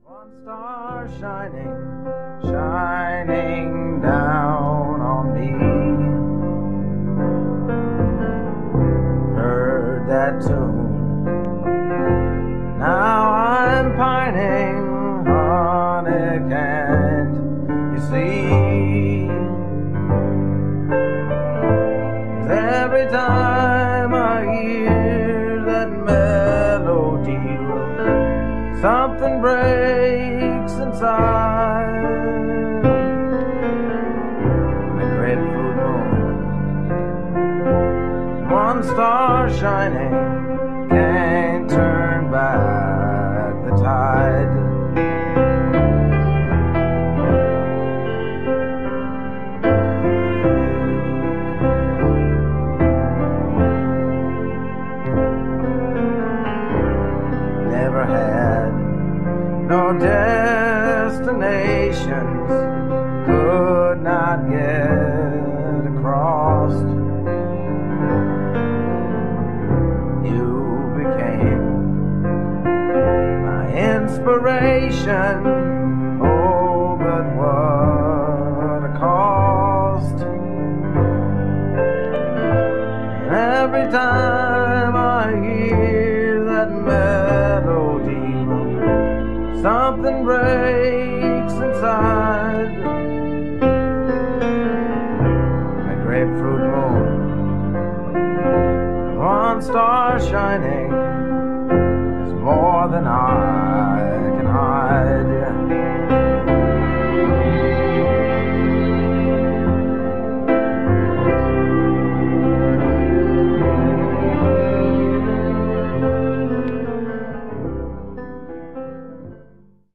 One star shining, shining down on me. Heard that tune, now I'm pining, honey, can't you see? 'Cause every time I hear that melody, something breaks inside. The grapefruit moon, one star shining, can't turn back the tide. Never had no destinations, could not get across. You became my inspiration, oh, but what a cost. And every time I hear that melody, something breaks inside. The grapefruit moon, one star shining, is more than I